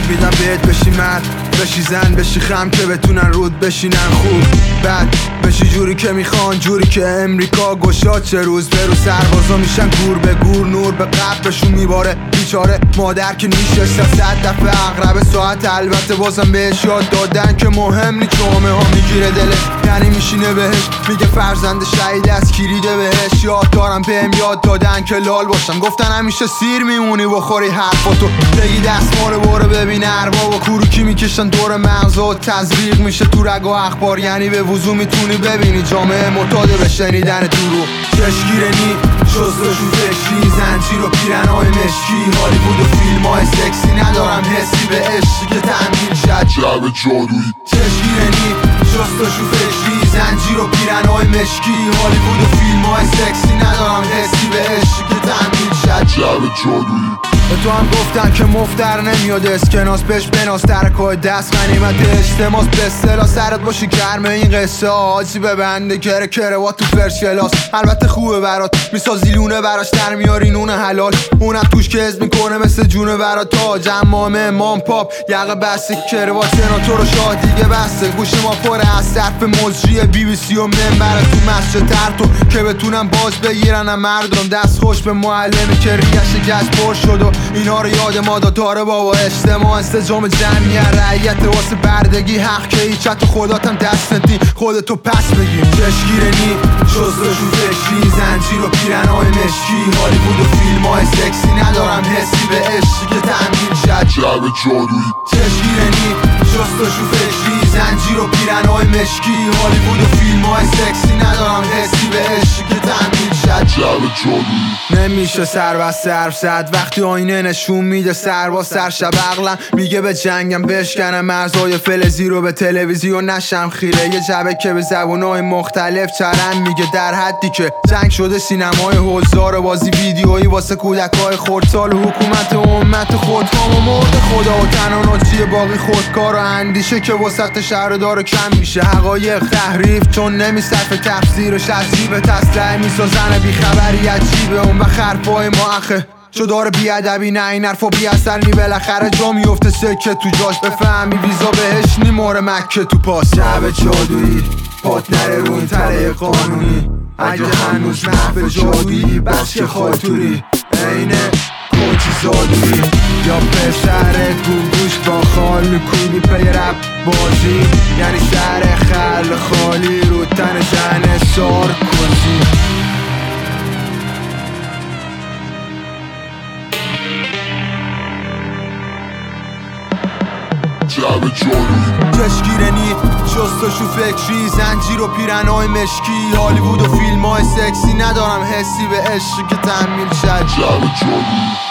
میدم بهت بشی مرد، بشی زن، بشی خم که بتونن رود بشینن خوب. بعد بشی جوری که میخوان، جوری که امریکا گشاد چه روز به روز سربازا میشن گور به گور، نور به قبرشون میباره. بیچاره مادر که نشسته 100 دفعه اقرب ساعت، البته بازم بهش یاد دادن که مهم نی جامعه ها میگیره دلش، یعنی میشینه بهش میگه فرزند شهید از کلیده بهش. یاد دارم بهم یاد دادن که لال باشم، گفتن همیشه سیر میمونی بخوری حرفاتو، بگی دستمال برو ببین ارباب و کوروکی میکشن دور مغزا و تزریق میشه تو رگ و اخبار، یعنی به وضوح میتونی ببینی جامعه معتاد به شنیدن دروغ. چشگیره نی شستشو فکری، زنجیر و پیرنهای مشکی، هالیوود و فیلم های سکسی، ندارم حسی به عشقی که تحمیل شد شب جادویی. چشگیره نی شستشو فکری، زنجیر و پیرنهای مشکی، هالیوود و فیلم های سکسی، ندارم حسی به عشقی که تحمیل شد شب جادویی. به تو هم گفتن که مفتر نمیاد اسکناس، بهش بناس ترکای دست غنیمت اجتماس، به اصطلاح سرت باشی گرمه این قصه آجی ببنده کره کروات تو فرش کلاس. البته خوبه برات میسازی لونه براش در میاری نون حلال، اونم توش که حزب میکنه مثل جونه برات تاج امامه امام پاپ یقه بسته کروات سناتور و شاه دیگه بسته. گوش ما پره از صرف مجری بی بی سی و منبر تو مسجد ترتو که بتونم باز بگیرن مردم، دست خوش به معلمی که ریش گشت پر شد و اینا رو یاد ما داره بابا. اجتماع انسجام جمعیت رعیت واسه بردگی، حق که ایچت و خداتم دست ندی خودتو پس بگیر. چشگیره نی شستشو فکری، زنجیر و پیرنهای مشکی، هالیوود و فیلم های سکسی، ندارم حسی به عشقی که تحمیل شد شب جادویی. چشگیره نی شستشو فکری، زنجیر و پیرنهای مشکی، هالیوود و فیلم های سکسی، ندارم حسی به عشقی که تحمیل شد شب جادویی. نمیشه سر و صرف زد وقتی آینه نشون میده سر با سر شب عقلم میگه به جنگم بشکنم مرزای فلزی رو به تلویزیون نشم خیره، یه جبه که به زبونهای مختلف چرم میگه در حدی که جنگ شده سینمای هزار بازی ویدیویی واسه کودکای خردسال و حکومت امت خودکام و مرد خدا و تناناچی باقی خودکار و اندیشه که وسط شهر داره کم میشه. حقایق تحریف چون نمیصرف تفسیرش از جیب تسلح میسازن بیخبری عجیبه، اون وقت حرفای ما اخه چو داره بیادبی نه این حرفا بی اثر نی، بالاخره جا میفته سکه تو جاش بفهمی ویزا بهش نیماره مکه تو پاس. شب جادویی پات نره رو این تله قانونی، اگه هنوز محفل جادویی بچه خاطوری اینه کوچی زادویی یا پسرت گوش با خال میکنی پی رب بازی، یعنی شهر خل خالی رو تن جن سار کنی. شب جادویی. چشگیره نی شستشو فکری، زنجیر و پیرنهای مشکی، هالیوود و فیلم های سکسی، ندارم حسی به عشقی که تحمیل شد شب جادویی.